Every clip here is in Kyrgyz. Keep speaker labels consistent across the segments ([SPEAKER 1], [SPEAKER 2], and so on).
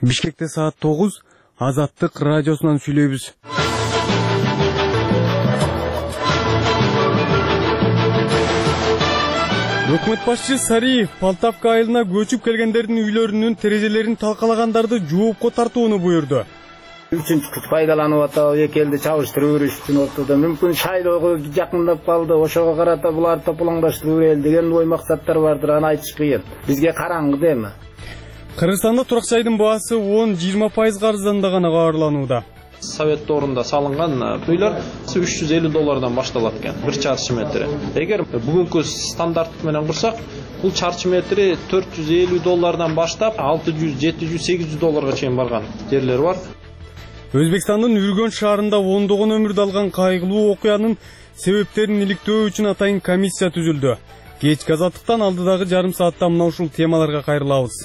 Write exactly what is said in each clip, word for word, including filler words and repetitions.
[SPEAKER 1] Бишкекте саат тогуз Азаттык радиосунан сүйлөйбүз. Өкмөт башчы Сариев Полтавка айылына көчүп келгендердин үйлөрүнүн терезелерин талкалагандарды жоопко тартууну буйрду.
[SPEAKER 2] Үчүнчү күч пайдаланып атабы, эки элди чабыштырып бериш үчүн ортодо мүмкүн шайлоого жакындап калды, ошого карата буларды тополоңдаштырып берели деген ой максаттар бардыр, аны айтыш кыйын. Бизге караңгы деми.
[SPEAKER 1] Кыргызстанда турак жайдын баасы он жыйырма пайызга арзандаганы кабарланууда.
[SPEAKER 3] Совет орунда салынган үйлөр үч жүз элүү доллардан башталат экен бир чарчы метри. Эгер бүгүнкү стандарт менен курсак, бул чарчы метри төрт жүз элүү доллардан баштап алты жүз, жети жүз, сегиз жүз долларга чейин барган жерлер бар.
[SPEAKER 1] Өзбекстандын Үргөн шаарында ондогон өмүрдү алган кайгылуу окуянын себептерин иликтөө үчүн атайын комиссия түзүлдү. Кечки азаттыктан алдыдагы жарым саатта мына ушул темаларга кайрылабыз.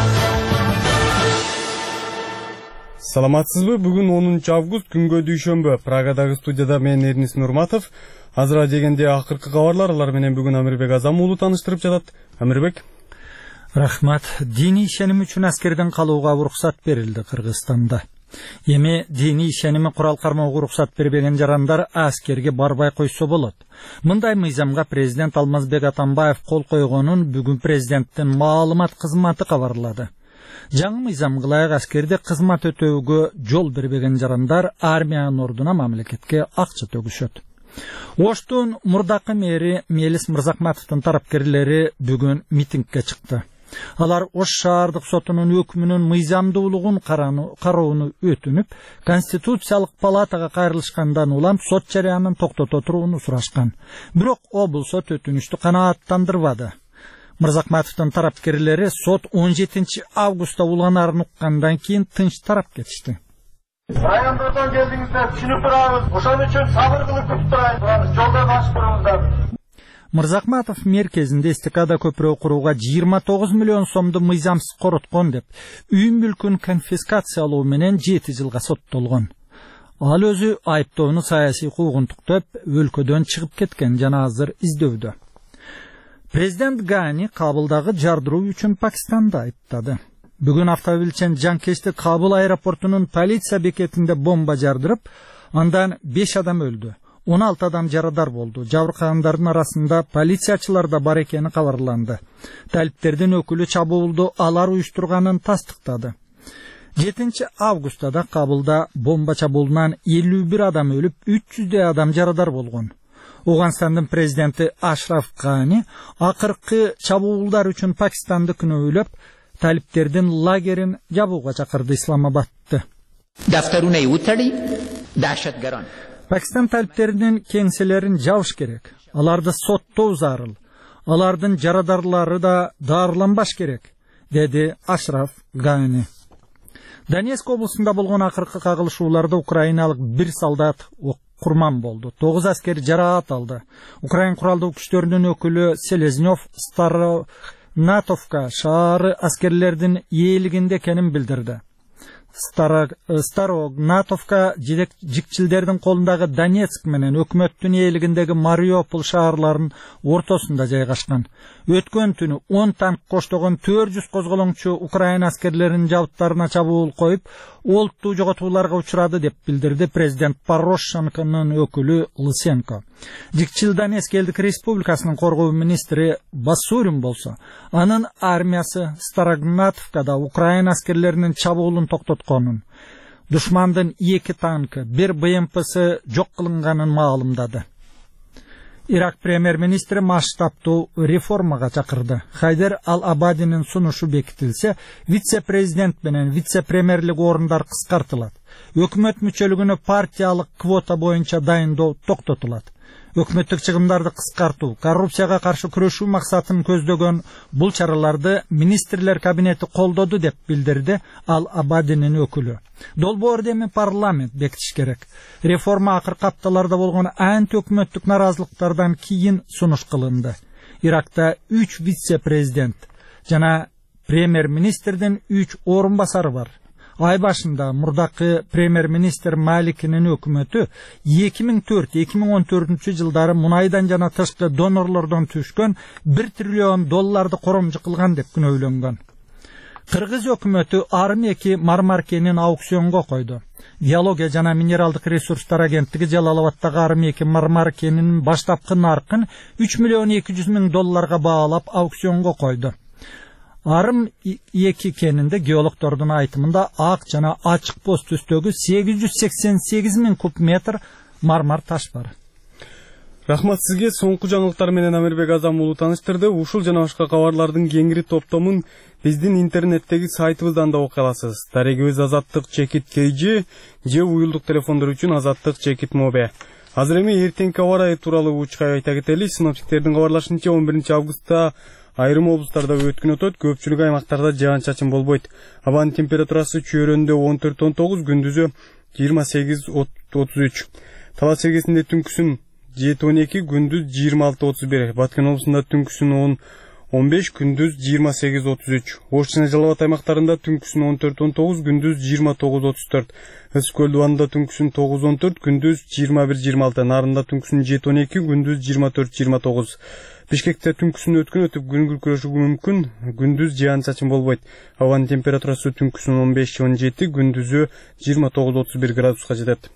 [SPEAKER 1] Саламатсызбы? Бүгүн онунчу август күнгө дүйшөмбү. Прагадагы студияда мен Эрнис Нурматов. Азыр дегенде акыркы кабарлар, алар менен бүгүн Амирбек Азам уулу таныштырып жатат. Амирбек.
[SPEAKER 4] Рахмат. Диний ишеним үчүн аскерден калууга уруксат берилди Кыргызстанда. Эми диний ишеними курал кармоого уруксат бербеген жарандар аскерге барбай койсо болот. Мындай мыйзамга президент Алмазбек Атамбаев кол койгонун бүгүн президенттин маалымат кызматы кабарлады. Жаңы мыйзамга ылайык аскерде кызмат өтөөгө жол бербеген жарандар армиянын ордуна мамлекетке акча төгүшөт. Оштун мурдакы мэри Мелис Мырзахматовдун тарапкерлери бүгүн митингге чыкты. Алар Ош шаардык сотунун өкүмүнүн мыйзамдуулугун кароону өтүнүп, Конституциялык палатага кайрылышкандан улам сот жарыянын токтото турууну сурашкан. Бирок облсот өтүнүштү канааттандырбады. Мырзахматовдун тарапкерлери сот он жетинчи августта уланарын уккандан кийин тынч тарап кетишти.
[SPEAKER 5] Райондордон келдиңиздер, түшүнүп турабыз. Ошон үчүн сабыр кылып күтүп турайбыз. Жолдон ашып туруңуздар.
[SPEAKER 4] Мырзахматов мерkezinde эстикада көпүрө курууга жыйырма тогуз миллион сомду мыйзамсыз короткон деп, үй мүлкүн конфискациялоо менен жети жылга соттолгон. Ал өзү айыптоону саясий куугунтуктап, өлкөдөн чыгып кеткен жана азыр издөүдө. Президент Гани Кабылдагы жардыруу үчүн Пакистанды айыптады. Бүгүн автомобилчен жанкечти Кабыл аэропортунун полиция бекетинде бомба жардырып, андан беш адам өлдү. он алты адам жарадар болду. Жабыркагандардын арасында полициячылар да бар экени кабарланды. Талиптердин өкүлү чабуулду алар уюштурганын тастыктады. жетинчи августта да Кабылда бомба чабуулунан элүү бир адам өлүп, үч жүздөй адам жарадар болгон. Ауганстандын президенти Ашраф Гани акыркы чабуулдар үчүн Пакистанды күнөөлөп, талиптердин лагерин жабууга чакырды Исламабадты.
[SPEAKER 6] Дафтаруна утали дашатгарон.
[SPEAKER 4] Пакистан талиптеринин кеңселерин жабыш керек. Аларды соттоо зарыл. Алардын жарадарлары да дарыланбаш керек, деди Ашраф Гани. Донецк облусунда болгон акыркы кагылышууларда украиналык бир солдат курман болду. тогуз аскер жараат алды. Украин куралдуу күчтөрүнүн өкүлү Селезнёв Старонатовка шаары аскерлердин ээлигинде экенин билдирди. Старогнатовка жикчилдердин колундагы Донецк менен өкмөттүн ээлигиндеги Мариуполь шаарларынын ортосунда жайгашкан. Өткөн түнү он танк коштогон төрт жүз козголоңчу Украина аскерлеринин жабыттарына чабуул коюп, олуттуу жоготууларга учурады деп билдирди президент Порошенконун өкүлү Лысенко. Жикчил Донецк элдик республикасынын коргоо министри Басурин болсо, анын армиясы Старогнатовкада Украина аскерлеринин чабуулун токтотконун, душмандын эки танкы, бир БМПсы жок кылынганын маалымдады. Ирак премьер-министри масштабтуу реформага чакырды. Хайдер Ал-Абадинин сунушу бекитилсе, вице-президент менен вице-премьерлик орундар кыскартылат. Өкмөт мүчөлүгүнө партиялык квота боюнча дайындоо токтотулат. Өкмөттүк чыгымдарды кыскартуу, коррупцияга каршы күрөшүү максатын көздөгөн бул чараларды министрлер кабинети колдоду деп билдирди Ал-Абадинин өкүлү. Долбоор эми парламент бекитиш керек. Реформа акыркы апталарда болгон ант өкмөттүк наразылыктардан кийин сунуш кылынды. Иракта үч вице-президент жана премьер-министрдин үч орун басары бар. Ай башында мурдакы премьер-министр Маликинин өкмөтү эки миң төрт эки миң он төртүнчү жылдары мунайдан жана тышкы донорлордон түшкөн бир триллион долларды коромжу кылган деп күнөөлөнгөн. Кыргыз өкмөтү Арым эки Мармар кенин аукционго койду. Геология жана минералдык ресурстар агенттиги Жалалабадтагы Арым эки Мармар кенинин баштапкы наркын үч миллион эки жүз миң долларга баалап аукционго койду. Арым эки кенинде геологдордун айтымында ак жана ачык боз түстөгү сегиз жүз сексен сегиз миң куб метр мармар таш бар.
[SPEAKER 1] Рахмат сизге. Соңку жаңылыктар менен Амирбек Азам уулу тааныштырды. Ушул жана башка кабарлардын кеңири топтомун биздин интернеттеги сайтыбыздан да окуй аласыз. Дарегибиз Азаттык Чекит Кейжи же уюлдук телефондор үчүн Азаттык Чекит Мобе. Азыр эми эртеңки аба ырайы тууралуу учка айта кетели. Синоптиктердин кабарлашынча он биринчи августта айрым облустарда өткүн өтөт, көпчүлүк аймактарда жаан-чачын болбойт. Абанын температурасы чөйрөндө он төрт он тогуз, күндүзү жыйырма сегиз отуз үч. Талас Чергесинде түнкүсүн жети он эки, күндүз жыйырма алты отуз бир. Баткен облусунда түнкүсүн он он беш, күндүз жыйырма сегиз отуз үч. Ош жана Жалал Абад аймактарында түнкүсүн он төрт он тогуз, күндүз жыйырма тогуз отуз төрт. Ысык көл дубанында түнкүсүн тогуз он төрт, күндүз жыйырма бир жыйырма алты. Нарында түнкүсүн жети он эки, күндүз жыйырма төрт жыйырма тогуз. Бишкекте түнкүсүн өткүн өтүп күн күркүрөшү мүмкүн, күндүз жаан-чачын болбойт. Абанын температурасы түнкүсүн он беш он жети, күндүзү жыйырма тогуз отуз бир градуска жетет.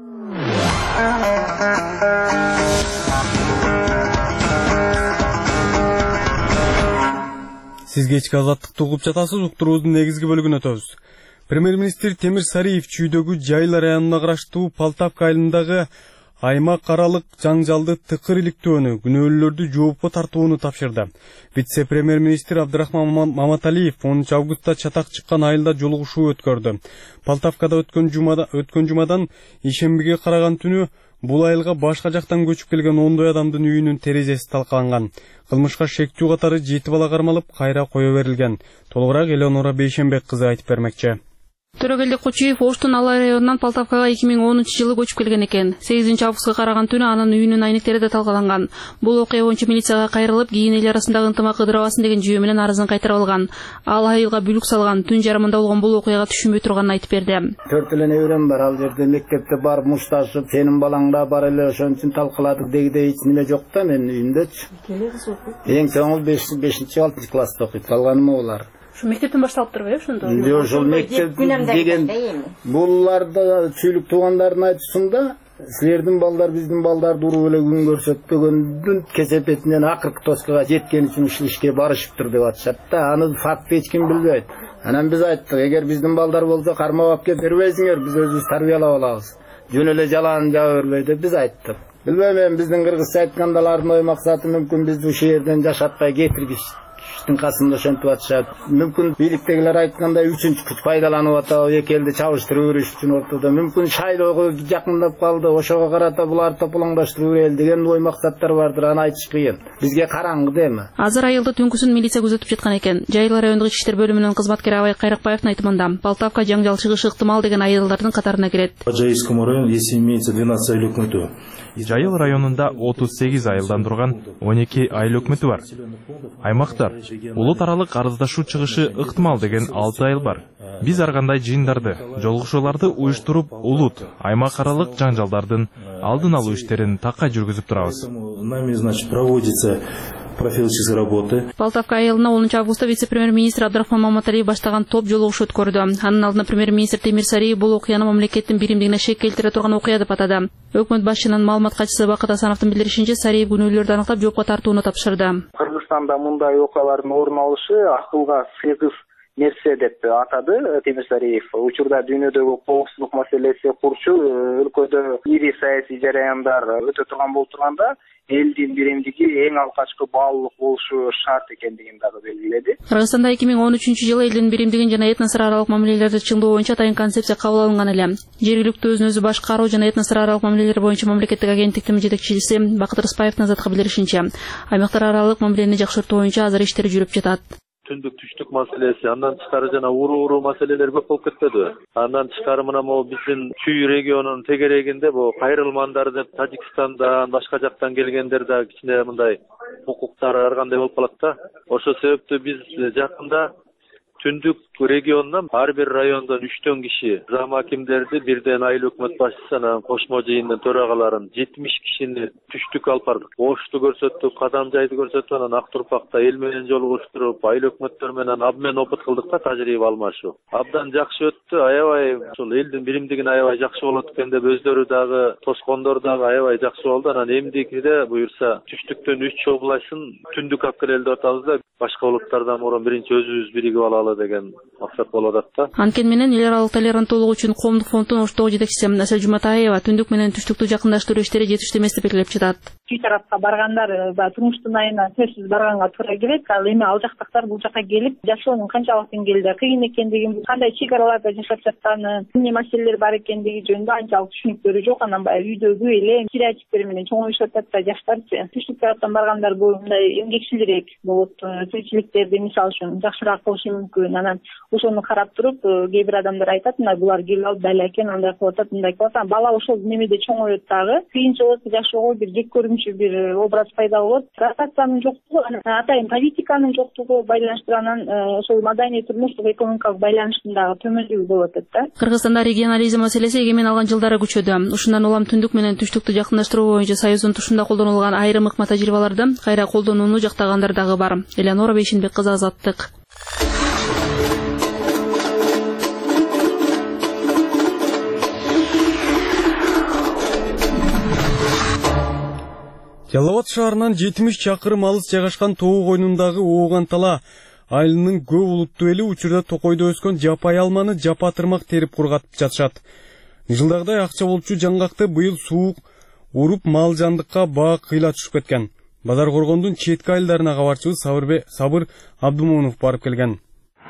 [SPEAKER 1] Сиз кечки Азаттыкты угуп жатасыз. Уктуруубуздун негизги бөлүгүнө өтөбүз. Премьер-министр Темир Сариев чүйдөгү Жайыл районуна караштуу Палтавка айылындагы аймак аралык жаңжалды тыкыр иликтөөнү, күнөөлүүлөрдү жоопко тартууну тапшырды. Вице-премьер-министр Абдырахман Маматалиев онунчу августта чатак чыккан айылда жолугушуу өткөрдү. Палтавкада өткөн жумада өткөн жумадан ишембиге караган түнү бул айылга башка жактан көчүп келген ондой адамдын үйүнүн терезеси талкаланган. Кылмышка шектүү катары жети бала кармалып, кайра кое берилген. Толугураак Элеонора Бейшенбек кызы айтып бермекчи.
[SPEAKER 7] Төрөгелди Кочуев Оштун Алай районунан Палтавкага эки миң онунчу жылы көчүп келген экен. сегизинчи августка караган түнү анын үйүнүн айнектери да талкаланган. Бул окуя боюнча милицияга кайрылып, кийин эл арасындагы ынтымак ыдырабасын деген жүйө менен арызын кайтарып алган. Ал айылга бүлүк салган, түн жарымында болгон бул окуяга түшүнбөй турганын айтып берди.
[SPEAKER 2] Төрт эле неберем бар, ал жерде мектепте барып мушташып, сенин балаң да бар эле, ошон үчүн талкаладык дегидей эч неме жок да менин үйүмдөчү. Эң чоңу бешинчи алтынчы класста окуйт, калганыма булар.
[SPEAKER 7] Шу мектептен башталып турбайбы ошондо?
[SPEAKER 2] Ошол мектеп деген буларды чүйлүк туугандардын айтышында силердин балдар биздин балдарды уруп эле күн көрсөтпөгөндүн кесепетинен акыркы тоскага жеткен үчүн ушул ишке барышыптыр деп атышат да. Аны факт эч ким билбейт. Анан биз айттык, эгер биздин балдар болсо кармап алып келип бербейсиңер, биз өзүбүз тарбиялап алабыз. Жөн эле жалаан жаба бербей деп биз айттык. Билбейм, эми биздин кыргызча айтканда алардын ой максаты мүмкүн бизди ушул жерден жашатпай кетиргиш. Касымда ошентип атышат. Мүмкүн бийликтегилер айткандай үчүнчү күч пайдаланып атабы, эки элди чабыштырып бериш үчүн ортодо. Мүмкүн шайлоого жакындап калды, ошого карата буларды топулаңдаштырып берели деген ой максаттар бардыр, аны айтыш кыйын. Бизге караңгы деми.
[SPEAKER 7] Азыр айылды түнкүсүн милиция күзөтүп жаткан экен. Жайыл райондук ички иштер бөлүмүнүн кызматкери Абай Кайракбаевдин айтымында, Палтавка жаңжал чыгышы ыктымал деген айылдардын катарына кирет.
[SPEAKER 8] По Жайылскому району если имеется двенадцать айыл өкмөтү.
[SPEAKER 9] Жайыл районунда отуз сегиз айылдан турган он эки айыл өкмөтү бар. Аймактар улут аралык арыздашуу чыгышы ыктымал деген алты айыл бар. Биз ар кандай жыйындарды, жолугушууларды уюштуруп, улут, аймак аралык жаңжалдардын алдын алуу иштерин такай жүргүзүп турабыз.
[SPEAKER 8] Нами, значит, проводится профилактические работы.
[SPEAKER 7] Палтавка айылына онунчу августта вице-премьер-министр Абдырахман Маматалиев баштаган топ жолугушуу өткөрдү. Анын алдында премьер-министр Темир Сариев бул окуяны мамлекеттин биримдигине шек келтире турган окуя деп атады. Өкмөт башчынын маалымат катчысы Бакыт Асановдун билдиришинче, Сариев күнөөлөрдү аныктап жоопко тартууну тапшырды.
[SPEAKER 10] Кыргызстанда мындай окуялардын орун алышы акылга сыйгыз нерсе деп атады Темир Сариев. Учурда дүйнөдөгү коопсуздук маселеси курчу өлкөдө ири саясий жараяндар өтө турган болуп турганда элдин биримдиги эң алгачкы баалуулук болушу шарт экендигин дагы белгиледи.
[SPEAKER 7] Кыргызстанда эки миң он үчүнчү жылы элдин биримдигин жана этнос аралык мамилелерди чыңдоо боюнча атайын концепция кабыл алынган эле. Жергиликтүү өзүн өзү башкаруу жана этнос аралык мамилелер боюнча мамлекеттик агенттиктин жетекчиси Бакыт Рыспаевдин азаттыкка билдиришинче, аймактар аралык мамилени жакшыртуу боюнча азыр иштер жүрүп жатат.
[SPEAKER 11] Түндүк түштүк маселеси, андан тышкары жана уруу-уруу маселелер көп болуп кетпедиби? Андан тышкары мына могу биздин Чүй регионунун тегерегинде бу кайрылмандар деп Тажикстандан, башка жактан келгендер да кичине мындай укуктары ар кандай болуп калат да. Ошол себептүү биз жакында түндүк регионунан ар бир райондон үчтөн киши зам акимдерди, бирден айыл өкмөт башчысы анан кошмо жыйындын төрагаларын жетимиш кишини түштүк алып бардык. Ошту көрсөттүк, кадам жайды көрсөтүп, анан Ак Турпакта эл менен жолугуштуруп, айыл өкмөттөр менен абмен опыт кылдык да, тажрыйба алмашуу. Абдан жакшы өттү, аябай ушул элдин биримдигин аябай жакшы болот экен деп өздөрү дагы, тоскондор дагы аябай жакшы болду. Анан эмдикиде буюрса түштүктөн үч областын түндүк алып келели деп атабыз, башка улуттардан мурун биринчи өзүбүз биригип алалы деген максат болуп атат да.
[SPEAKER 7] Анткени менен эл аралык толеранттуулук үчүн коомдук фонддун Оштогу жетекчиси Асель Жуматаева түндүк менен түштүктү жакындаштыруу иштери жетиштүү эмес деп белгилеп жатат.
[SPEAKER 12] Чүй тарапка баргандар баягы турмуштун айына сөзсүз барганга туура келет. Ал эми ал жактактар бул жакка келип жашоонун канчалык деңгээлде кыйын экендигин, кандай чек араларда жашап жатканы, эмне маселелер бар экендиги жөнүндө анчалык түшүнүктөрү жок. Анан баягы үйдөгү эле кирячиктер менен чоңоюшуп атат да жаштарчы. Түштүк тараптан баргандар бул мындай эмгекчилирээк болот. Тиричиликтерди мисалы үчүн жакшыраак кылышы мүмкүн. Анан ошону карап туруп кээ бир адамдар айтат, мына булар келип алып дал экен, андай кылып атат, мындай кылып атат. Бала ошол немеде чоңоет дагы. Кыйынчылык жашоого бир жек көрүнчү бир образ пайда болот. Ротациянын жоктугу, атайын политиканын жоктугу байланыштуу, анан ошол маданий турмуштук экономикалык байланыштын дагы төмөндүгү болуп атат да.
[SPEAKER 7] Кыргызстанда регионализм маселеси эгемен алган жылдары күчөдү. Ушундан улам түндүк менен түштүктү жакындаштыруу боюнча Союздун тушунда колдонулган айрым ыкма тажрыйбаларды кайра колдонууну жактагандар дагы бар. Элеонора Бейшенбек кызы, Азаттык.
[SPEAKER 1] Жалал Абад шаарынан жетимиш чакырым алыс жайгашкан тоо койнундагы Ооган Тала айылынын көп улуттуу эли учурда токойдо өскөн жапай алманы жапатырмак терип кургатып жатышат. Жылдагыдай акча болчу жаңгакты быйыл суук уруп мал жандыкка баа кыйла түшүп кеткен. Базар Коргондун четки айылдарына кабарчыбыз Сабыр Абдумонов барып келген.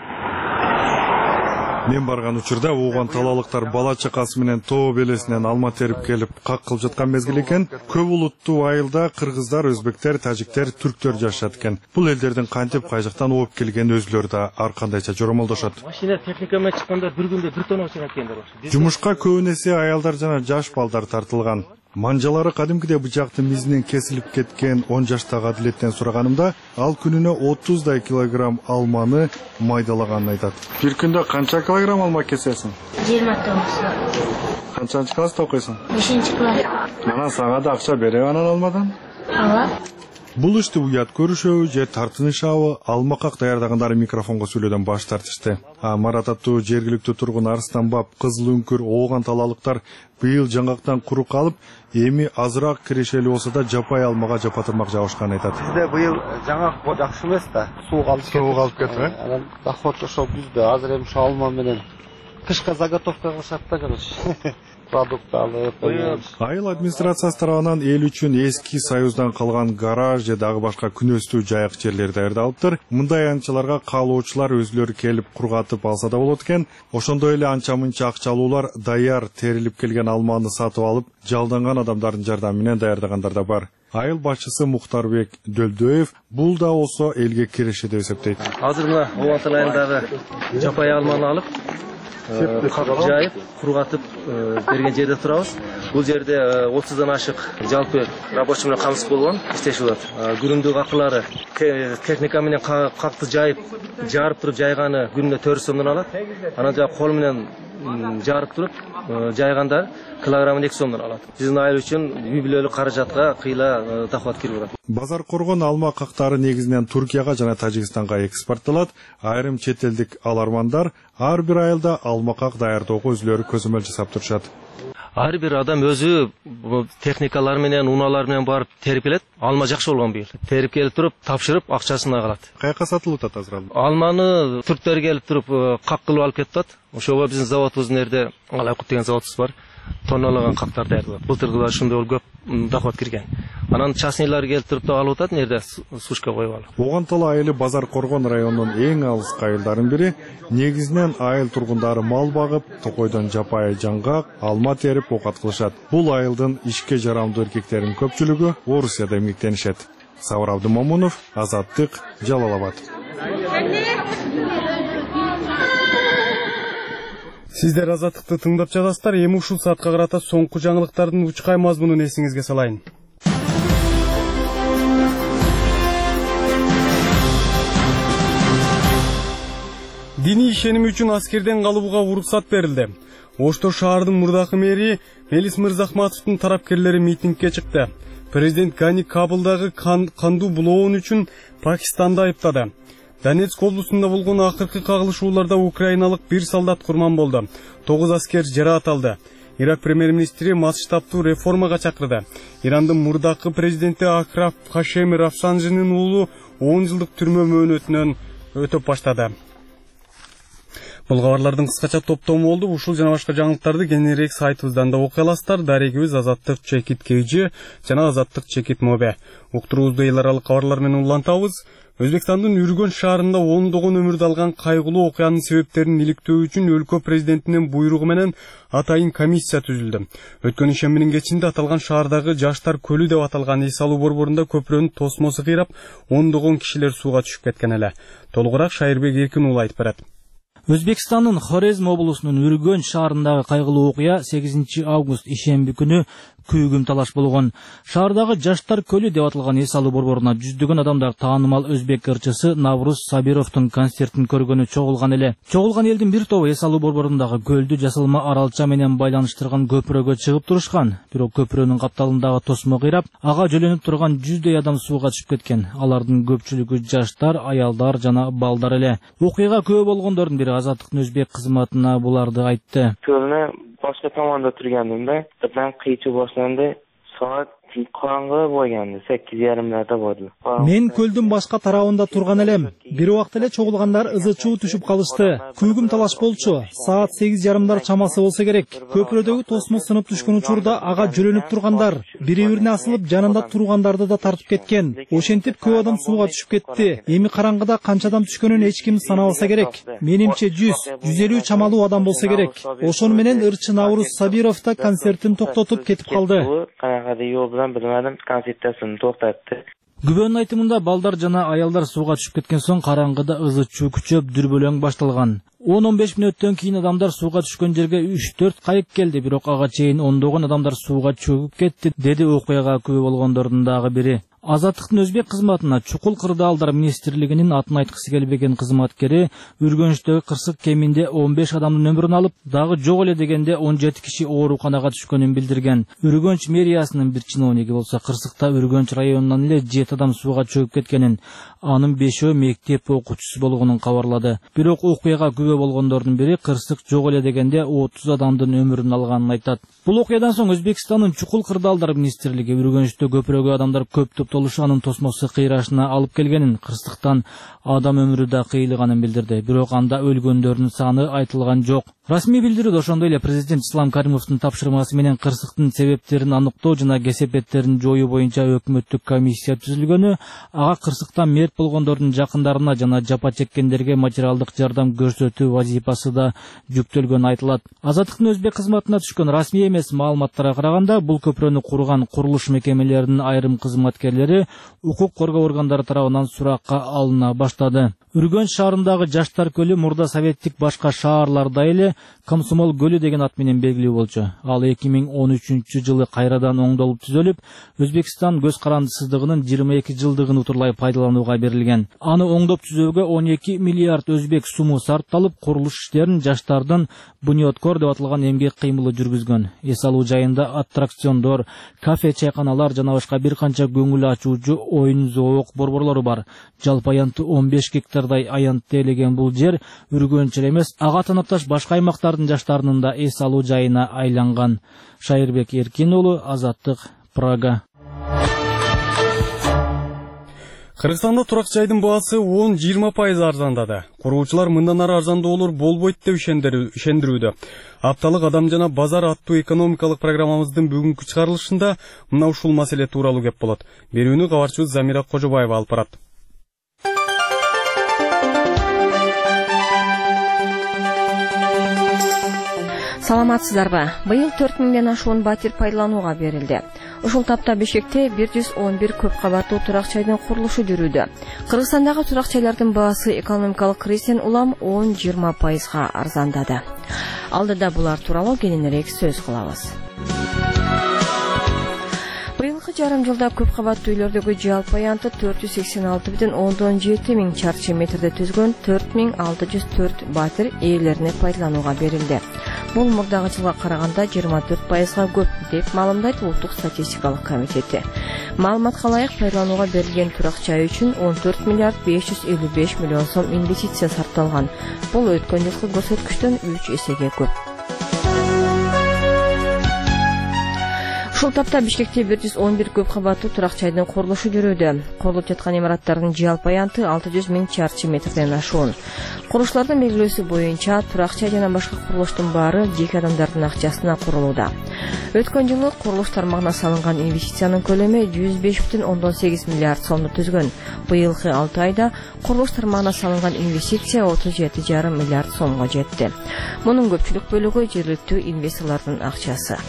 [SPEAKER 13] Мен барган учурда Ооган талалыктар бала чакасы менен тоо белесинен алма терип келип как кылып жаткан мезгил экен. Көп улуттуу айылда кыргыздар, өзбектер, тажиктер, түрктөр жашашат экен. Бул элдердин кантип кай жактан ооп келгени өзүлөрү да ар кандайча жоромолдошот.
[SPEAKER 14] Машина техника менен чыкканда бир күндө бир тонна чыгат экендер.
[SPEAKER 13] Жумушка көбүн эсе аялдар жана жаш балдар тартылган. Манжалары кадимкидей бычактын мизинен кесилип кеткен он жаштагы Адилеттен сураганымда, ал күнүнө отуздай килограмм алманы майдалаганын айтат.
[SPEAKER 15] Бир күндө канча килограмм алма кесесиң?
[SPEAKER 16] жыйырма тонна.
[SPEAKER 15] Канчанчы класста окуйсуң?
[SPEAKER 16] бешинчи класс.
[SPEAKER 15] Анан сага да акча береби анан алмадан?
[SPEAKER 16] Ооба.
[SPEAKER 13] Бул ишти уят көрүшөбү же тартынышабы, алмакак даярдагандары микрофонго сүйлөөдөн баш тартышты. А Марат аттуу жергиликтүү тургун Арстанбап, Кызыл үңкүр, Ооган талалыктар быйыл жаңгактан куру калып, эми азыраак кирешели болсо да жапай алмага жапатырмак жабышканын айтат.
[SPEAKER 17] Бизде быйыл жаңгак жакшы эмес да, суук алып кетти.
[SPEAKER 15] Суук алып кетти.
[SPEAKER 17] Анан доход ошол күздө азыр эми ошо алма менен кышка заготовка кылышат да, короче. Продукт алып.
[SPEAKER 13] Айыл администрациясы тарабынан эл үчүн эски союздан калган гараж же дагы башка күнөстүү жайык жерлер даярдалыптыр. Мындай анчаларга каалоочулар өзүлөрү келип кургатып алса да болот экен. Ошондой эле анча-мынча акчалуулар даяр терилип келген алманы сатып алып, жалданган адамдардын жардамы менен даярдагандар да бар. Айыл башчысы Мухтарбек Дөлдөев бул да болсо элге киреше деп эсептейт.
[SPEAKER 14] Азыр мына Ооган Тала айылдагы жапай алманы алып, кап жайып, кургатып берген жерде турабыз. Бул жерде отуздан ашык жалпы рабочий менен камсыз болгон иштешип атат. Күнүмдүк акылары техника менен какты жайып, жарып туруп жайганы күнүнө төрт сомдон алат. Анан жа кол менен жарып туруп жайгандар килограммын эки сомдон алат. Биздин айыл үчүн үй бүлөлүк каражатка кыйла доход кирип атат.
[SPEAKER 13] Базар Коргон алма кактары негизинен Туркияга жана Тажикстанга экспортталат. Айрым чет элдик алармандар ар бир айылда алма как даярдоого өзүлөрү көзөмөл жасап турушат.
[SPEAKER 14] Ар бир адам өзү техникалар менен, унаалар менен барып терип келет. Алма жакшы болгон быйыл. Терип келип туруп, тапшырып, акчасын алат.
[SPEAKER 13] Каяка сатылып атат азыр алма?
[SPEAKER 14] Алманы түрктөр келип туруп, как кылып алып кетип атат. Ошого биздин заводубуздун жерде Алайкут деген заводубуз бар. Тонналаган кактар даярдалат. Былтыргыда ушундай көп доход кирген. Анан частныйлар келип туруп да алып атат, нерде сушка коюп алып.
[SPEAKER 13] Ооган Тала айылы Базар Коргон районунун эң алыскы айылдарын бири. Негизинен айыл тургундары мал багып, токойдон жапай жаңгак, алма терип оокат кылышат. Бул айылдын ишке жарамдуу эркектеринин көпчүлүгү Орусияда эмгектенишет. Сабыр Абдумомунов, Азаттык, Жалал Абад.
[SPEAKER 1] Сиздер Азаттыкты тыңдап жатасыздар. Эми ушул саатка карата соңку жаңылыктардын учкай мазмунун эсиңизге салайын. Диний ишеними үчүн аскерден калууга уруксат берилди. Ошто шаардын мурдакы мэри Мелис Мырзахматовдун тарапкерлери митингге чыкты. Президент Гани Кабылдагы кандуу булоон үчүн Пакистанды айыптады. Донецк облусунда болгон акыркы кагылышууларда украиналык бир солдат курман болду. тогуз аскер жараат алды. Ирак премьер-министри масштабтуу реформага чакырды. Ирандын мурдакы президенти Акрам Хашеми Рафсанжинин уулу он жылдык түрмө мөөнөтүнөн өтөп баштады. Бул кабарлардын кыскача топтому болду. Ушул жана башка жаңылыктарды кененирээк сайтыбыздан да окуй аласыздар. Дарегибиз Азаттык Чекит Кейжи жана Азаттык Чекит Мобе. Уктуруубузду эл аралык кабарлар менен улантабыз. Өзбекстандын Үргөн шаарында ондогон өмүрдү алган кайгылуу окуянын себептерин иликтөө үчүн өлкө президентинин буйругу менен атайын комиссия түзүлдү. Өткөн ишембинин кечинде аталган шаардагы Жаштар көлү деп аталган эс алуу борборунда көпүрөнүн тосмосу кыйрап, ондогон кишилер сууга түшүп кеткен эле. Толугураак Шайырбек Эркин уулу айтып берет.
[SPEAKER 18] Өзбекстандын Хорезм облусунун Үргөн шаарындагы кайгылуу окуя сегизинчи август ишемби күнү күйгүм талаш болгон. Шаардагы Жаштар көлү деп аталган эс алуу борборуна жүздөгөн адамдар таанымал өзбек ырчысы Навруз Сабировдун концертин көргөнү чогулган эле. Чогулган элдин бир тобу эс алуу борборундагы көлдү жасалма аралча менен байланыштырган көпүрөгө чыгып турушкан. Бирок көпүрөнүн капталындагы тосмо кыйрап, ага жөлөнүп турган жүздөй адам сууга түшүп кеткен. Алардын көпчүлүгү жаштар, аялдар жана балдар эле. Окуяга күбө болгондордун бири Азаттыктын өзбек кызматына буларды айтты.
[SPEAKER 19] Көлүнө башка томонда тургандымда, birden кыйчуу башланды. Saat караңгы болгон, сегиз жарымдарда болду.
[SPEAKER 18] Мен көлдүн башка тарабында турган элем. Бир убакта эле чогулгандар ызы-чуу түшүп калышты. Күйгүм талаш болчу. Саат сегиз жарымдар чамасы болсо керек. Көпүрөдөгү тосмо сынып түшкөн учурда ага жөлөнүп тургандар, бири-бирине асылып жанында тургандарды да тартып кеткен. Ошентип көп адам сууга түшүп кетти. Эми караңгыда канча адам түшкөнүн эч ким санабаса керек. Менимче жүз, жүз элүү чамалуу адам болсо керек. Ошону менен ырчы Навруз Сабиров да концертин токтотуп кетип калды.
[SPEAKER 19] Bilmedim, konsertasını to'xtatdi.
[SPEAKER 18] Күбөнүн айтымында балдар жана аялдар сууга түшүп кеткен соң караңгыда ызы-чуу күчөп дүрбөлөң башталган. он он беш мүнөттөн кийин адамдар сууга түшкөн жерге үч төрт кайык келди, бирок ага чейин ондогон адамдар сууга чөгүп кетти, деди окуяга күбө болгондордун дагы бири. Азаттыктын өзбек кызматына Чукул кырдаалдар министрлигинин атын айткысы келбеген кызматкери Үргөнчтөгү кырсык кеминде он беш адамдын өмүрүн алып, дагы жок эле дегенде он жети киши ооруканага түшкөнүн билдирген. Үргөнч мэриясынын бир чиновниги болсо кырсыкта Үргөнч районунан эле жети адам сууга чөгүп кеткенин, анын бешөө мектеп окуучусу болгонун кабарлады. Бирок окуяга күбө болгондордун бири кырсык жок эле дегенде отуз адамдын өмүрүн алганын айтат. Бул окуядан соң Өзбекстандын Чукул кырдаалдар министрлиги Үргөнчтө көпүрөгө адамдар көптөп толушанын тосмосу кыйрашына алып келгенин, кырсыктан адам өмүрү да кыйылганын билдирди. Бирок анда өлгөндөрдүн саны айтылган жок. Расмий билдирүүдө ошондой эле президент Ислам Каримовдун тапшырмасы менен кырсыктын себептерин аныктоо жана кесепеттерин жоюу боюнча өкмөттүк комиссия түзүлгөнү, ага кырсыктан мерт болгондордун жакындарына жана жапа чеккендерге материалдык жардам көрсөтүү вазифасы да жүктөлгөнү айтылат. Азаттыктын өзбек кызматына түшкөн расмий эмес маалыматтарга караганда, бул көпүрөнү курган курулуш мекемелеринин айрым кызматкерлери укук коргоо органдары тарабынан суракка алына баштады. Үргөн шаарындагы Жаштар көлү мурда советтик башка шаарларда эле Комсомол көлү деген ат менен белгилүү болчу. Ал эки миң он үчүнчү жылы кайрадан оңдолуп түзөлүп, Өзбекстан көз карандысыздыгынын жыйырма эки жылдыгын утурлай пайдаланууга берилген. Аны оңдоп түзөөгө он эки миллиард өзбек суму сарпталып, курулуш иштерин жаштардын Буньоткор деп аталган эмгек кыймылы жүргүзгөн. Эс алуу жайында аттракциондор, кафе, чайканалар жана башка бир канча көңүл ачуучу оюн зоок борборлору бар. Жалпы аянты он беш гектардай аянтты ээлеген бул жер Үргөнчө эмес, ага танапташ башка аймактардын жаштарынын да эс алуу жайына айланган. Шайырбек Эркин уулу, Азаттык, Прага.
[SPEAKER 1] Кыргызстанда турак жайдын баасы он жыйырма пайыз арзандады. Куруучулар мындан ары арзандоолор болбойт деп ишендирүүдө. Апталык адам жана базар аттуу экономикалык программабыздын бүгүнкү чыгарылышында мына ушул маселе тууралуу кеп болот. Берүүнү кабарчыбыз Замира Кожобаева алып барат.
[SPEAKER 20] Саламатсыздарбы? Быйыл төрт миңден ашуун батир пайдаланууга берилди. Ушул тапта Бишкекте бир жүз он бир көп кабаттуу турак жайдын курулушу жүрүүдө. Кыргызстандагы турак жайлардын баасы экономикалык кризистен улам он жыйырма пайызга арзандады. Алдыда булар тууралуу кененирээк сөз кылабыз. Быйылкы жарым жылда көп кабаттуу үйлөрдөгү жалпы аянты төрт жүз сексен алты бүтүн ондон жети миң чарчы метрди түзгөн төрт миң алты жүз төрт батир ээлерине пайдаланууга берилди. Бул мурдагы жылга караганда жыйырма төрт пайызга көп деп маалымдайт Улуттук статистикалык комитети. Маалыматка ылайык пайдаланууга берилген турак жай үчүн он төрт миллиард беш жүз элүү беш миллион сом инвестиция сарпталган. Бул өткөн жылкы көрсөткүчтөн үч эсеге көп. Ушул тапта Бишкекте бир жүз он бир көп кабаттуу турак жайдын курулушу жүрүүдө. Курулуп жаткан имараттардын жалпы аянты алты жүз миң чарчы метрден ашуун. Курулуштардын белгилөөсү боюнча турак жай жана башка курулуштун баары жеке адамдардын акчасына курулууда. Өткөн жылы курулуш тармагына салынган инвестициянын көлөмү жүз беш бүтүн ондон сегиз миллиард сомду түзгөн. Быйылкы алты айда курулуш тармагына салынган инвестиция отуз жети жарым миллиард сомго жетти. Мунун көпчүлүк бөлүгү жергиликтүү инвесторлордун акчасы.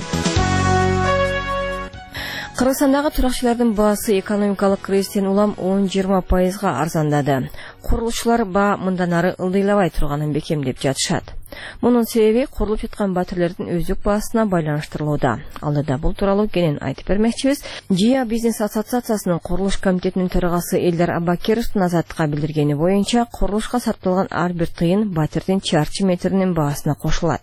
[SPEAKER 20] Кыргызстандагы туракчылардын баасы экономикалык кризистен улам он жыйырма пайызга арзандады. Курулушчулар баа мындан ары ылдыйлабай турганын бекемдеп жатышат. Мунун себеби курулуп жаткан батирлердин өздүк баасына байланыштырылууда. Алдыда бул тууралуу кенен айтып бермекчибиз. ЖИА бизнес ассоциациясынын курулуш комитетинин төрагасы Элдар Абакировдун Азаттыкка билдиргени боюнча, курулушка сарпталган ар бир тыйын батирдин чарчы метринин баасына кошулат.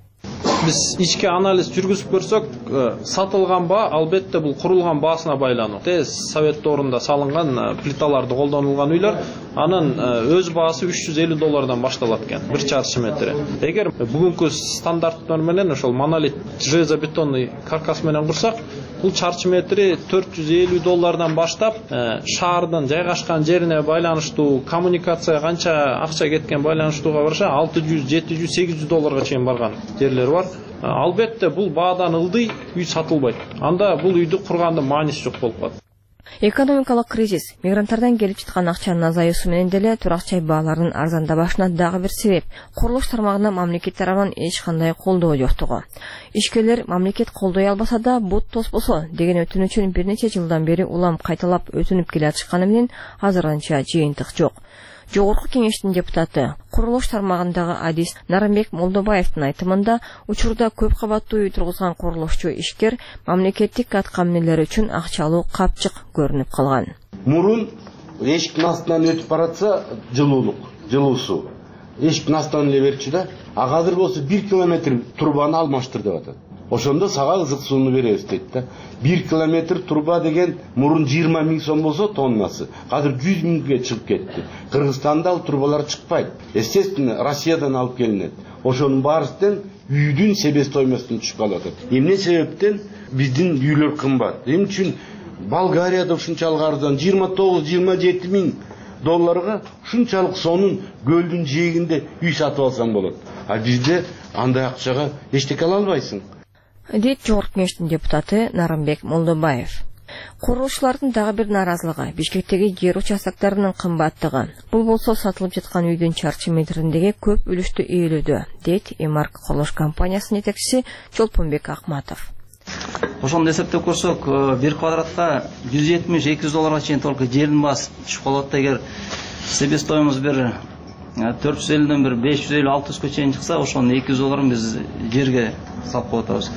[SPEAKER 3] Biz ички анализ жүргүзүп көрсөк, сатылган баа албетте бул курулган баасына байлануу. Совет доорунда салынган плиталарды колдонулган үйлөр, анын өз баасы үч жүз элүү доллардан башталат экен, бир чарчы метри. Эгер бүгүнкү стандарттар менен ошол монолит железобетонный каркас менен курсак, бул чарчы метри төрт жүз элүү доллардан баштап, шаардын жайгашкан жерине байланыштуу, коммуникация канча акча кеткен байланыштууга барыша алты жүз, жети жүз, сегиз жүз долларга чейин барган жерлер бар. Албетте бул баадан ылдый үй сатылбайт. Анда бул үйдү кургандын мааниси жок болуп калат.
[SPEAKER 20] Экономикалык кризис, мигранттардан келип жаткан акчанын азаюусу менен деле турак жай бааларынын арзандабашына дагы бир себеп. Курулуш тармагына мамлекет тарабынан эч кандай колдоо жоктугу. Ишкерлер мамлекет колдой албаса да бут тоспосо деген өтүнүчүн бир нече жылдан бери улам кайталап өтүнүп келе жатышканы менен азырынча жыйынтык жок. Жогорку кеңештин депутаты, курулуш тармагындагы адис Нарамбек Молдобаевдин айтымында, учурда көп кабаттуу үй тургузган курулушчу ишкер мамлекеттик аткамнелер үчүн акчалуу капчык көрүнүп калган.
[SPEAKER 21] Мурун эшиктин астынан өтүп баратса жылуулук, жылуу суу. Эшиктин астынан эле берчү да, а азыр болсо бир километр турбаны алмаштыр деп атат. Ошондо сага ызык сууну беребиз дейт да. бир километр турба деген мурун жыйырма миң сом болсо тоннасы, азыр жүз миңге чыгып кетти. Кыргызстанда ал турбалар чыкпайт. Естественно, Россиядан алып келинет. Ошонун баарысынан үйдүн себестоимостун түшүп калат. Эмне себептен биздин үйлөр кымбат? Эмне үчүн Болгарияда ушунчалык арзан жыйырма тогуз жыйырма жети миң долларга ушунчалык сонун көлдүн жээгинде үй сатып алсаң болот. А бизде андай акчага эчтеке ала албайсың.
[SPEAKER 20] Дейт Жогорку кеңештин депутаты Нарамбек Молдобаев. Курулушчулардын дагы бир наразылыгы Бишкектеги жер участоктарынын кымбаттыгы. Бул болсо сатылып жаткан үйдүн чарчы метриндеги көп үлүштү ээлөөдө, дейт Эмарк курулуш компаниясынын жетекчиси Чолпонбек Акматов.
[SPEAKER 22] Ошондо эсептеп көрсөк, бир квадратка жүз жетимиш эки жүз долларга чейин только жердин баасы түшүп калат. Эгер себестоимост бир төрт жүз элүүдөн бир беш жүз элүү алты жүзгө чейин чыкса, ошонун эки жүз долларын биз жерге салып коюп атабыз.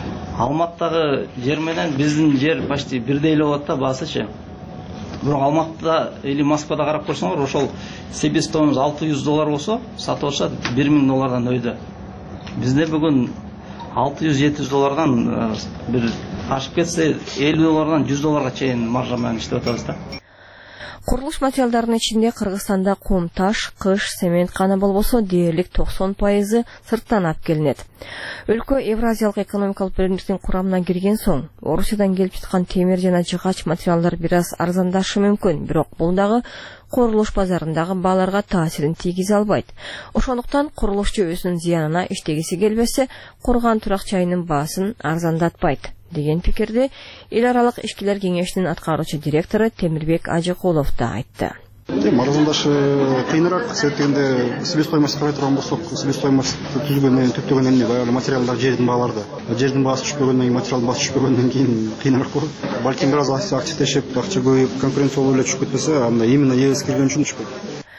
[SPEAKER 22] Алматтагы жер менен биздин жер почти бирдей эле болот да баасычы. Бирок Алматыда или Москвада карап көрсөңөр, ошол себестоимост алты жүз доллар болсо, сатып алышат бир миң доллардан өйдө. Бизде бүгүн алты жүз жети жүз доллардан бир ашып кетсе элүү доллардан жүз долларга чейин маржа менен иштеп атабыз да.
[SPEAKER 20] Курулуш материалдарынын ичинде Кыргызстанда кум, таш, кыш, цемент гана болбосо дээрлик токсон пайызы сырттан алып келинет. Өлкө Евразиялык экономикалык биримдиктин курамына кирген соң, Орусиядан келип жаткан темир жана жыгач материалдар бир аз арзандашы мүмкүн, бирок бул дагы курулуш базарындагы бааларга таасирин тийгизе албайт. Ошондуктан курулушчу өзүнүн зыянына иштегиси келбесе, курган турак жайынын баасын арзандатпайт деген пикирди эл аралык ишкилер кеңешинин аткаруучу директору Темирбек Ажыкулов да айтты.
[SPEAKER 23] Арзандашы кыйыныраак, себептегенде себестоимост карай турган болсок, себестоимост түзгөндөн түптөгөн эмне баягы материалдар жердин бааларда. Жердин баасы түшпөгөндөн кийин, материалдын баасы түшпөгөндөн кийин кыйыныраак болот. Балким бир аз активдешип, акча көбөйүп, конкуренция болуп эле түшүп кетпесе, анда именно эгез кирген үчүн түшпөйт.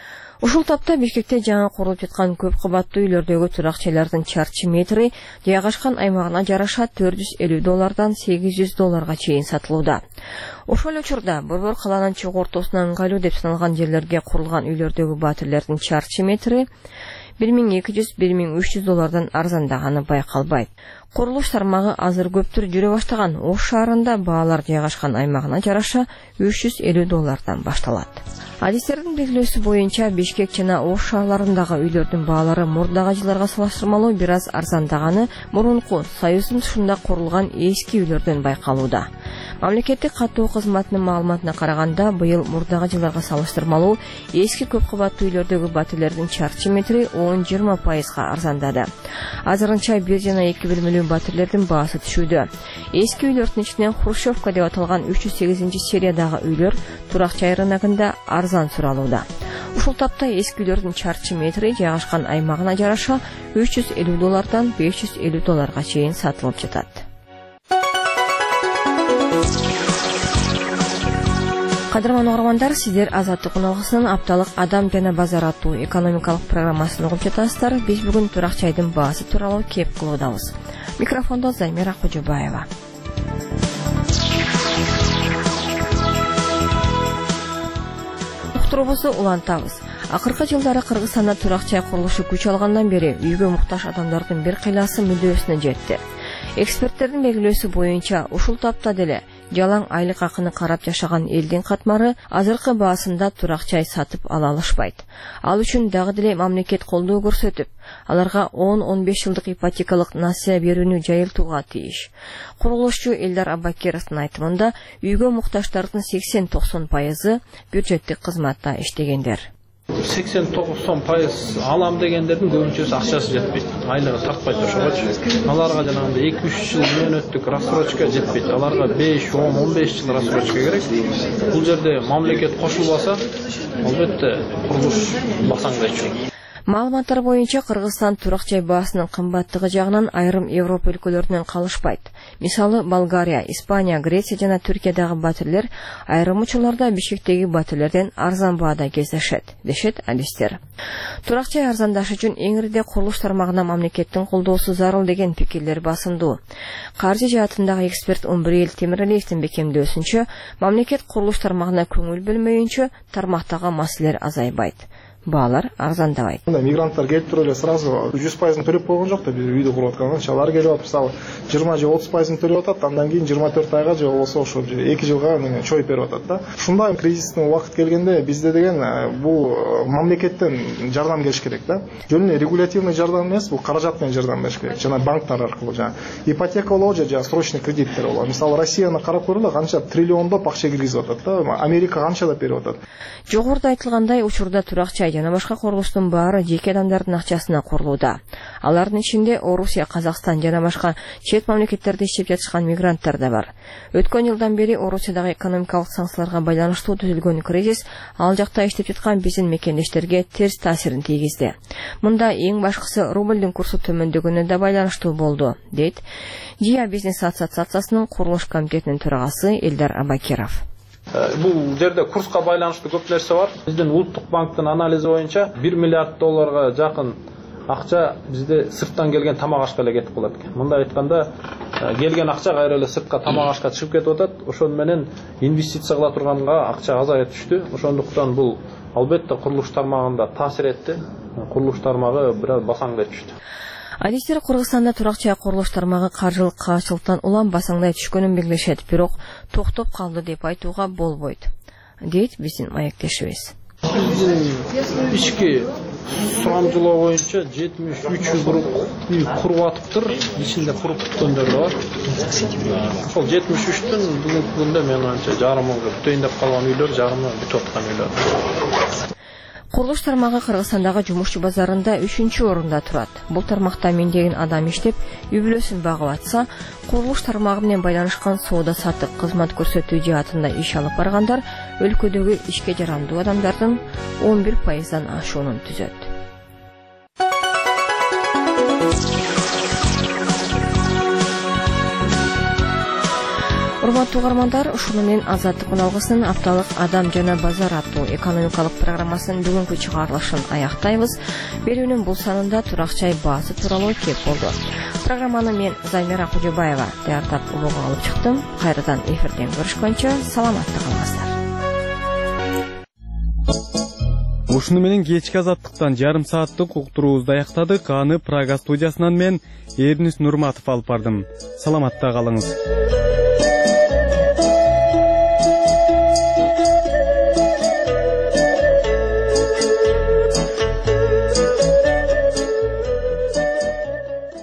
[SPEAKER 20] Ушул тапта Бишкекте жаңы курулуп жаткан көп кабаттуу үйлөрдөгү туракчайлардын чарчы метри жайгашкан аймагына жараша төрт жүз элүү доллардан сегиз жүз долларга чейин сатылууда. Ошол учурда борбор каланын чыгуу ортосуна ыңгайлуу деп саналган жерлерге курулган үйлөрдөгү батирлердин чарчы метри бир миң эки жүз — бир миң үч жүз доллардан арзандаганы байкалбайт. Курулуш тармагы азыр көптүр жүрө баштаган Ош шаарында баалар жайгашкан аймагына жараша үч жүз элүү доллардан башталат. Адистердин белгилөөсү боюнча Бишкек жана Ош шаарларындагы үйлөрдүн баалары мурдагы жылдарга салыштырмалуу бир аз арзандаганы мурунку Союздун тушунда курулган эски үйлөрдөн байкалууда. Мамлекеттик каттоо кызматынын маалыматына караганда, быйыл мурдагы жылдарга салыштырмалуу эски көп кабаттуу үйлөрдөгү батирлердин чарчы метри он — жыйырма пайызга арзандады. Азырынча бир жана эки бөлмөлүү батирлердин баасы түшүүдө. Эски үйлөрдүн ичинен Хрущевка деп аталган үч жүз сегизинчи сериядагы үйлөр турак-жай рыногунда арзан суралууда. Ушул тапта эски үйлөрдүн чарчы метри жайгашкан аймагына жараша үч жүз элүү доллардан беш жүз элүү долларга чейин сатылып жатат. Кадырман угармандар, сиздер Азаттык уналгысынын апталык Адам жана базар аттуу экономикалык программасын угуп жатасыздар. Биз бүгүн турак-жайдын баасы тууралуу кеп кылуудабыз. Микрофондо Замира Кожобаева. Уктурубузду улантабыз. Акыркы жылдары Кыргызстанда турак-жай курулушу күч алгандан бери үйгө муктаж адамдардын бир кыйласы мүдөөсүнө жетти. Эксперттердин белгилөөсү боюнча, ушул тапта деле жалаң айлык акыны карап жашаган элдин катмары азыркы баасында турак-жай сатып ала алышпайт. Ал үчүн дагы деле мамлекет колдоо көрсөтүп, аларга он — он беш жылдык ипотекалык насыя берүүнү жайылтууга тийиш. Курулушчу Элдар Абакировдун айтымында, үйгө муктаждардын сексен — токсон пайызы бюджеттик кызматта иштегендер.
[SPEAKER 3] сексен токсон пайыз алам дегендердин көбүнчөсү акчасы жетпейт, айлыгы тартпайт ошогочу. Аларга жанагындай эки үч жыл мөөнөттүк рассрочка жетпейт. Аларга беш — он — он беш жыл рассрочка керек. Бул жерде мамлекет кошулбаса, албетте курулуш басаңдайчу.
[SPEAKER 20] Маалыматтар боюнча Кыргызстан турак-жай баасынын кымбаттыгы жагынан айрым Европа өлкөлөрүнөн калышпайт. Мисалы, Болгария, Испания, Греция жана Түркиядагы батирлер айрым учурларда Бишкектеги батирлерден арзан баада кездешет, дешет адистер. Турак-жай арзандашы үчүн эң ирide курулуш тармагына мамлекеттин колдоосу зарыл деген пикирлер басымдуу. Каржы жаатындагы эксперт Умбриел Темиралиевдин бекемдөөсүнчө, мамлекет курулуш тармагына көңүл бөлмөйүнчө тармактагы маселелер азайбайт. Баалар арзандабайт.
[SPEAKER 4] Мигранттар келип туруп эле сразу жүз пайызын төлөп койгон жок да, бир үйдү куруп атканча алар келип атып, мисалы жыйырма же отуз пайызын төлөп атат, андан кийин жыйырма төрт айга же болбосо ошо эки жылга чоюп берип атат да. Ушундай кризистин убакыт келгенде бизде деген бул мамлекеттен жардам келиш керек да. Жөн эле регулятивный жардам эмес, бул каражат менен жардам бериш керек. Жана банктар аркылуу жана ипотека болобу же жана срочный кредиттер болобу. Мисалы Россияны карап көрөлү, канча триллиондоп акча киргизип атат да. Америка канчалап берип атат.
[SPEAKER 20] Жогоруда айтылгандай, учурда турак-жай жана башка курулуштун баары жеке адамдардын акчасына курулууда. Алардын ичинде Орусия, Казакстан жана башка чет мамлекеттерде иштеп жатышкан мигранттар да бар. Өткөн жылдан бери Орусиядагы экономикалык санкцияларга байланыштуу түзүлгөн кризис ал жакта иштеп жаткан биздин мекендештерге терс таасирин тийгизди. Мында эң башкысы рубльдин курсу төмөндөгөнүнө да байланыштуу болду, дейт Жия бизнес ассоциациясынын курулуш комитетинин төрагасы Элдар Абакиров.
[SPEAKER 3] Бул жерде курска байланыштуу көп нерсе бар. Биздин Улуттук банктын анализи боюнча бир миллиард долларга жакын акча бизде сырттан келген тамак ашка эле кетип калат экен. Мындай айтканда, келген акча кайра эле сыртка тамак ашка чыгып кетип атат. Ошон менен инвестиция кыла турганга акча азая түштү. Ошондуктан бул албетте курулуш тармагында таасир этти. Курулуш тармагы бир аз басаңдай түштү.
[SPEAKER 20] Адистер Кыргызстанда турак-жай курулуш тармагы каржылык каачылыктан улам басаңдай түшкөнүн белгилешет, бирок токтоп калды деп айтууга болбойт, дейт биздин маектешибиз.
[SPEAKER 3] Биздин ички сурамжылоо боюнча жетимиш үч үй куруп атыптыр, ичинде куруп бүткөндөр да бар. Ошол жетимиш үчтүн бүгүнкү күндө мен анча жарымы бүтөйүн деп калган үйлөр, жарымы бүтүп аткан үйлөр.
[SPEAKER 20] Курулуш тармагы Кыргызстандагы жумушчу базарында үчүнчү орунда турат. Бул тармакта миңдеген адам иштеп, үй бүлөсүн багып атса, курулуш тармагы менен байланышкан соода сатык, кызмат көрсөтүү жаатында иш алып баргандар өлкөдөгү ишке жарамдуу адамдардын он бир пайыздан ашуунун түзөт. Урматтуу угармандар, ушуну менен Азаттык үналгысынын апталык Адам жана базар аттуу экономикалык программасынын бүгүнкү чыгарылышын аяктайбыз. Берүүнүн бул санында турак чай баасы тууралуу кеп болду. Программаны мен Замира Кужубаева даярдап улууга алып чыктым. Кайрадан эфирден көрүшкөнчө саламатта калыңыздар.
[SPEAKER 1] Ушуну менен кечки Азаттыктан жарым сааттык уктуруубузду аяктадык. Аны Прага студиясынан мен Эрнис Нурматов алып бардым. Саламатта калыңыз.